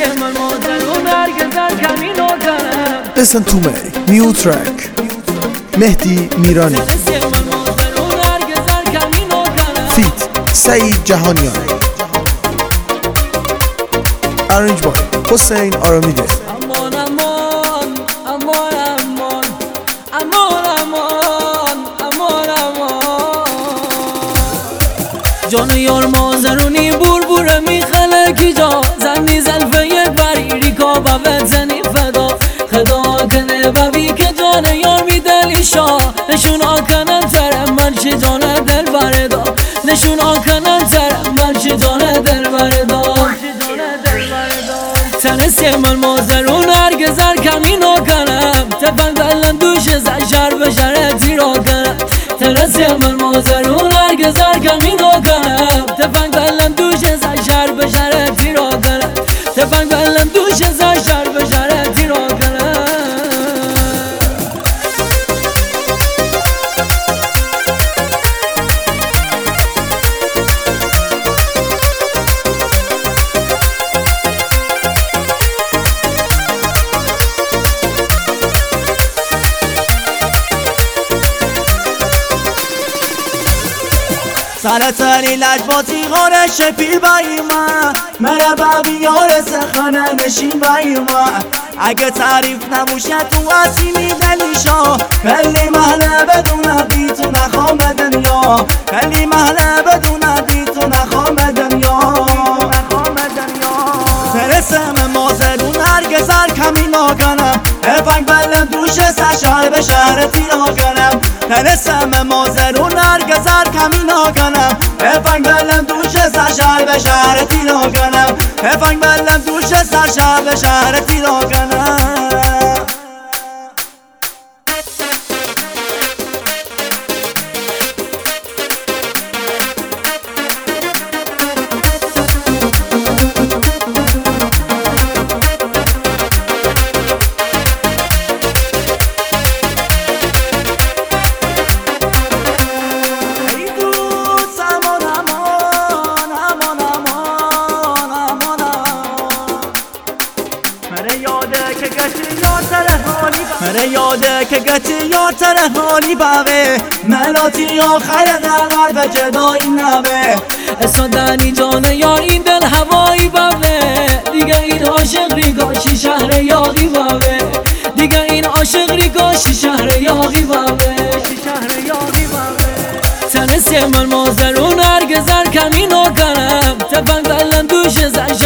Listen to me, new track مهدی میرانی فیت سعید جهانیان Arrange by حسین آرامیده امان امان امان امان امان امان امان جان یار مازرونی بور میخله کی جا زنی زلفه بریری کابا زنی فدا خدا کنه ببی که جان یار میدلی شا نشون آکنن ترم من چی جان دل بردا نشون آکنن ترم من چی جان دل بردا تنسی من مازرون هرگزر کمی نکنم تفنگ دلن دوش زشر بشره تیرا کنم تنسی من مازرون هرگزر کمی نکنم تفنگ دلن دوش زشر بشره تیرا کنم تفنگ دلن دوش زشر بشره تیرا کنم سرطانی لجباتی غارش پیر بایما مرا بابی یار سخانه نشین بایما اگه تعریف نبوشه تو اسیمی دلیشا کلی محله بدون بی تو نخوام دنیا کلی محله بدون بی تو نخوام دنیا ترسم مازرون هرگز کمی نکنم افنگ بلم دوش سشار به شهر تیرا کنم ترسم مازرون هرگز کمی نکنم افنگ بلم دوش سشار به شهر تیرا کنم افنگ بلم دوش سشار به شهر تیرا کنم مره یاده که گتی یار تنهانی باوه ملاتی آخر دلوار به جدایی نوه اسادنی جان یار این دل هوایی باوه دیگه این عاشق ریگاشی شهر یاغی باوه دیگه این عاشق ریگاشی شهر یاغی باوه تنسی من مازرون هرگزر کمی نکنم تفنگ دلن دوش زشر